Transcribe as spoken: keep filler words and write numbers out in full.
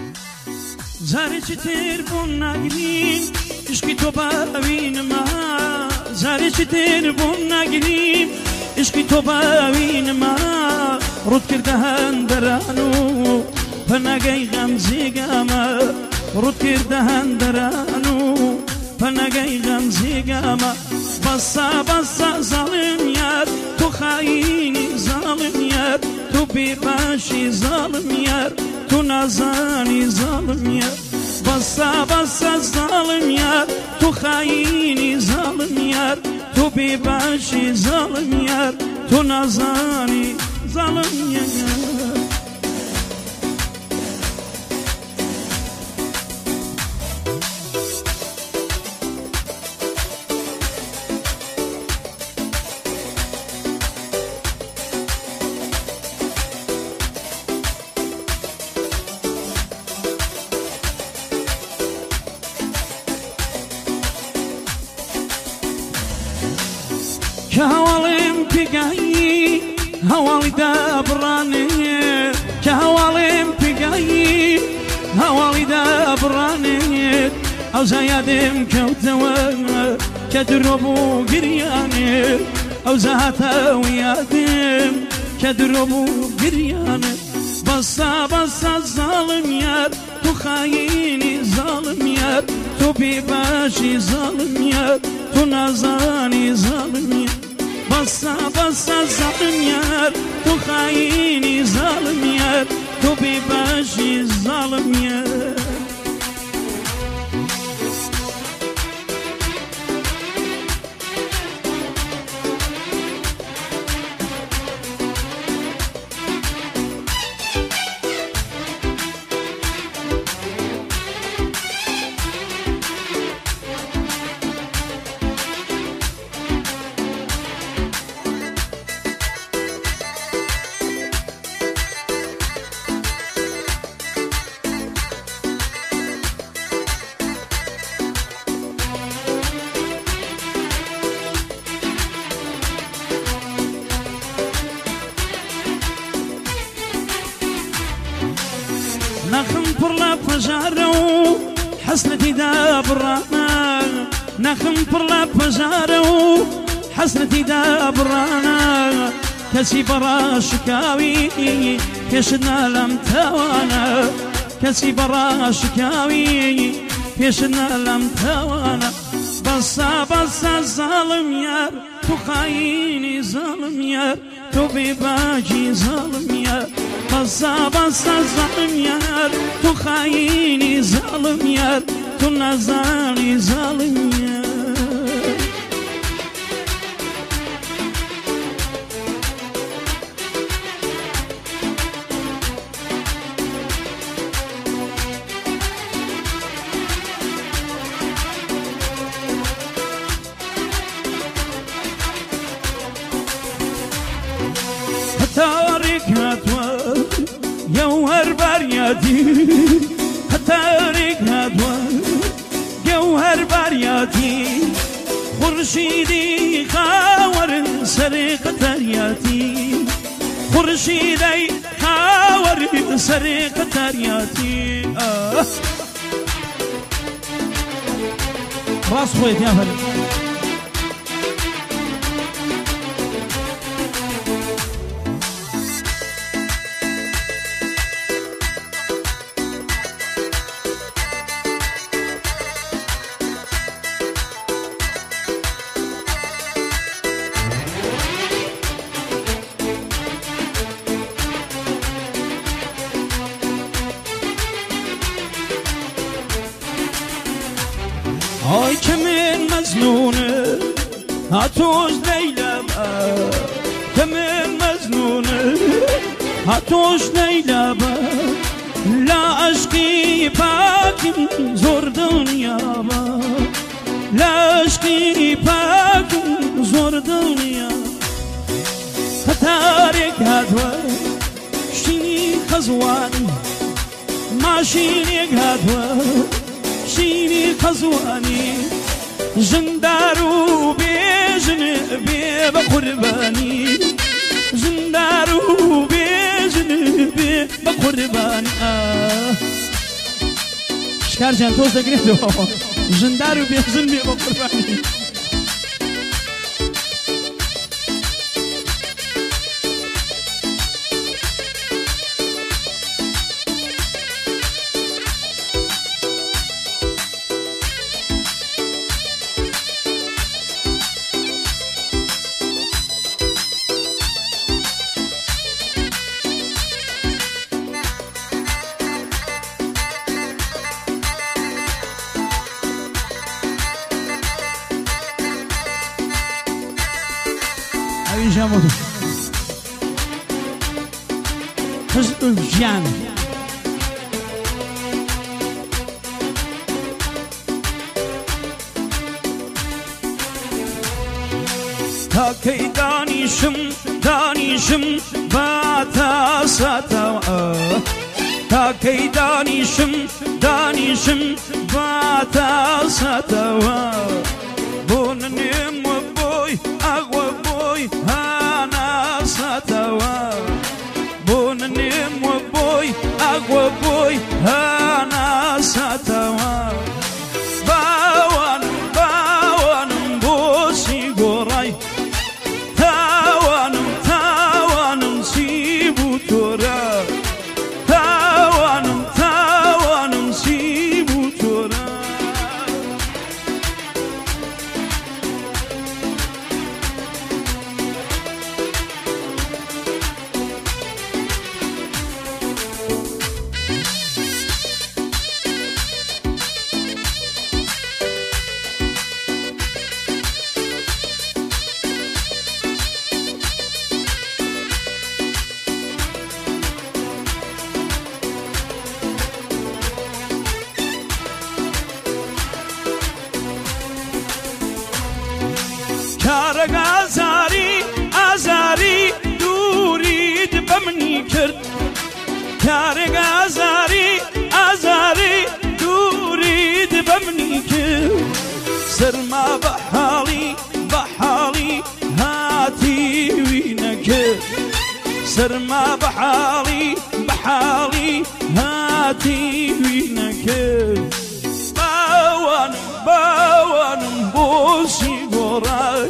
زاری چی تیر بون نگریم عشقی تو ببین ما زاری چی تیر بون نگریم عشقی تو ببین ما رود کرده هندرانو پنگی غمزیگما رود کرده هندرانو پنگی غمزیگما بسا بسا ظالم یار تو خاینی ظالم یار تو بیباشی ظالم یار تو نازانی ظالم یار بسا بسا ظالم یار تو خاینی ظالم یار تو بیباشی ظالم یار تو نازانی ظالم یار که هوالیم پیگایی هوالی دبرانه که هوالیم پیگایی هوالی دبرانه او زیادم کوتوا که دربو گریانه او زهتا ویادم که دربو گریانه بسا بسا ظالم یار تو خاینی ظالم یار تو بیباشی ظالم یار تو نازانی ظالم یار بسا بسا ظالم یار تو خاینی ظالم یار تو بیباشی ظالم یار نخم پر لا فجارو حسنتي دابرانا نخم پر لا فجارو حسنتي دابرانا كسي برا شكاوي كشنا لم توانا كسي برا شكاوي كشنا لم توانا بسا بسا ظالم يار تو خايني ظالم يار تو بباجي ظالم يار بسا بسا ظالم یار تو خاینی ظالم یار تو نازانی ظالم یار تاريخ هاتوا جوهر برياتي تاريخ هاتوا جوهر برياتي خورشیدی خاور سر قطریاتی خورشیدی خاور سر قطریاتی راس خويت يا فندم آی که من مزنونه هاتوش لیلا با که من مزنونه هاتوش لیلا با لا عشقی پاکم زور دنیا با لا عشقی پاکم زور دنیا تارک هاتوا شینی خزوانی ماشینی هاتوا شيني خزواني جندارو بيجن بي بقرباني جندارو بيجن بي بقرباني آه کارجان تۆز دەگرێتەوە ژندار و بێژن بێ بە قوربانی جامد حزب الجان تا کی دانیشم دانیشم باتا ساتا تا کی دانیشم دانیشم باتا ساتا بوننیم و بوی اغو بوی هانا ساتوا بوننیم و بوی اغو بوی هانا ساتوا باوان باوانم بوسی گورای تاوانم تاوانم سی بوتورا تاوانم تاوانم سی بوتورا کارگ آزاری آزاری دورید بمنی کرد کارگ آزاری آزاری دورید بمنی کرد سرما بحالی بحالی هاتی وی نکرد سرما بحالی بحالی هاتی وی نکرد باوانم باوانم بوسی گورای